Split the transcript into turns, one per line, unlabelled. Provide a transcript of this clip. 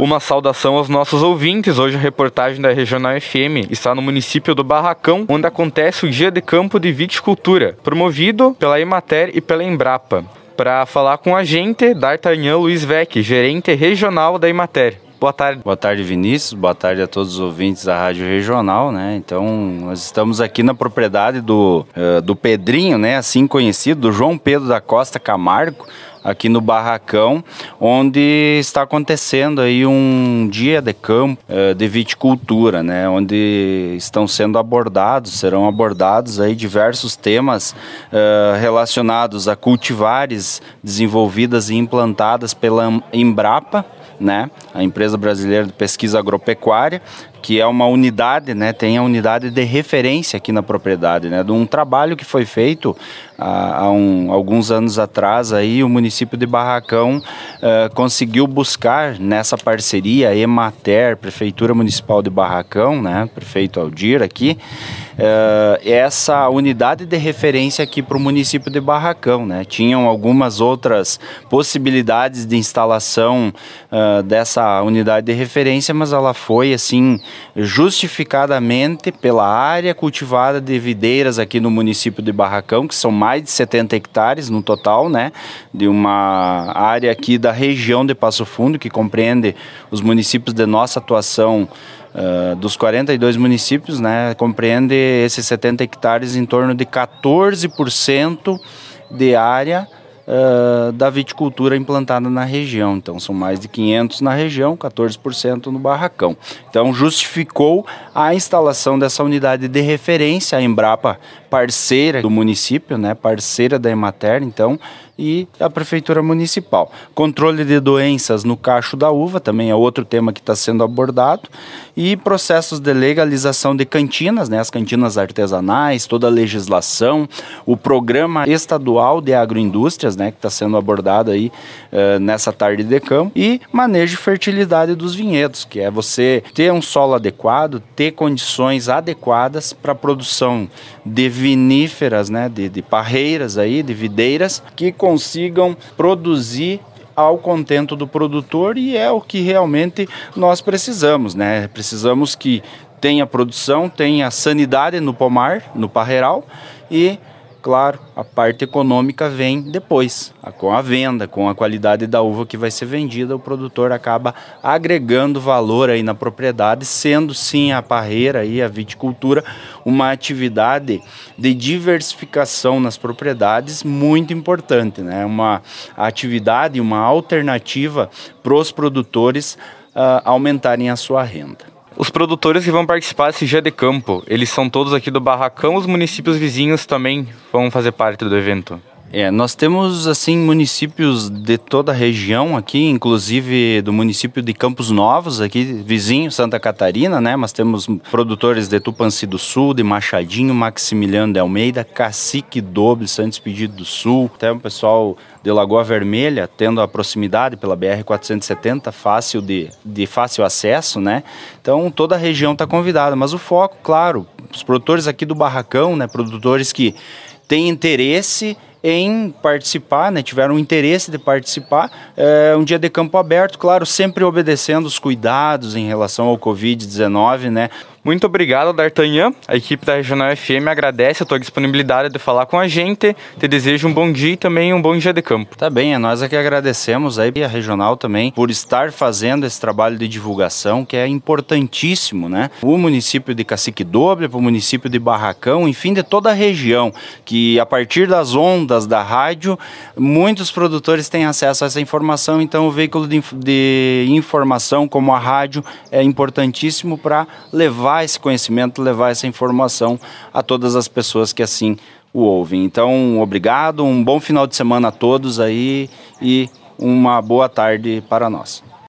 Uma saudação aos nossos ouvintes. Hoje a reportagem da Regional FM está no município do Barracão, onde acontece o Dia de Campo de Viticultura, promovido pela Emater e pela Embrapa. Para falar com a gente, D'Artagnan Luiz Vec, gerente regional da Emater. Boa tarde.
Boa tarde, Vinícius. Boa tarde a todos os ouvintes da Rádio Regional, né? Então, nós estamos aqui na propriedade do Pedrinho, né? Assim conhecido, do João Pedro da Costa Camargo, aqui no Barracão, onde está acontecendo aí um dia de campo de viticultura, né? Onde serão abordados aí diversos temas relacionados a cultivares desenvolvidas e implantadas pela Embrapa, né? A Empresa Brasileira de Pesquisa Agropecuária, que é uma unidade, né? Tem a unidade de referência aqui na propriedade, né? De um trabalho que foi feito há alguns anos atrás, aí o município de Barracão conseguiu buscar nessa parceria Emater, Prefeitura Municipal de Barracão, né? Prefeito Aldir aqui, essa unidade de referência aqui para o município de Barracão, né? Tinham algumas outras possibilidades de instalação dessa unidade de referência, mas ela foi assim justificadamente pela área cultivada de videiras aqui no município de Barracão, que são mais de 70 hectares no total, né? De uma área aqui da região de Passo Fundo, que compreende os municípios de nossa atuação. Dos 42 municípios, né, compreende esses 70 hectares em torno de 14% de área da viticultura implantada na região. Então são mais de 500 na região, 14% no Barracão. Então justificou a instalação dessa unidade de referência, a Embrapa parceira do município, né, parceira da Emater, então, e a Prefeitura Municipal. Controle de doenças no cacho da uva também é outro tema que está sendo abordado, e processos de legalização de cantinas, né, as cantinas artesanais, toda a legislação, o programa estadual de agroindústrias, né, que está sendo abordado aí nessa tarde de campo, e manejo de fertilidade dos vinhedos, que é você ter um solo adequado, ter condições adequadas para a produção de viníferas, né, de parreiras aí, de videiras, que consigam produzir ao contento do produtor, e é o que realmente nós precisamos, né? Precisamos que tenha produção, tenha sanidade no pomar, no parreiral, e claro, a parte econômica vem depois, com a venda, com a qualidade da uva que vai ser vendida, o produtor acaba agregando valor aí na propriedade, sendo sim a parreira e a viticultura uma atividade de diversificação nas propriedades muito importante, né? Uma atividade, uma alternativa para os produtores aumentarem a sua renda.
Os produtores que vão participar desse dia de campo, eles são todos aqui do Barracão, os municípios vizinhos também vão fazer parte do evento?
Nós temos assim municípios de toda a região aqui, inclusive do município de Campos Novos, aqui vizinho, Santa Catarina, né? Mas temos produtores de Tupanci do Sul, de Machadinho, Maximiliano de Almeida, Cacique Doble, Santo Expedito do Sul, até o pessoal de Lagoa Vermelha, tendo a proximidade pela BR-470, de fácil acesso, né? Então toda a região está convidada, mas o foco, claro, os produtores aqui do Barracão, né? Produtores que têm interesse em participar, né, tiveram interesse de participar, um dia de campo aberto, claro, sempre obedecendo os cuidados em relação ao Covid-19, né.
Muito obrigado, D'Artagnan. A equipe da Regional FM agradece a tua disponibilidade de falar com a gente. Te desejo um bom dia e também um bom dia de campo.
Tá bem, é nós que agradecemos aí a Regional também por estar fazendo esse trabalho de divulgação que é importantíssimo, né? O município de Cacique Doble, para o município de Barracão, enfim, de toda a região, que a partir das ondas da rádio, muitos produtores têm acesso a essa informação, então o veículo de informação como a rádio é importantíssimo para levar esse conhecimento, levar essa informação a todas as pessoas que assim o ouvem. Então, obrigado, um bom final de semana a todos aí e uma boa tarde para nós.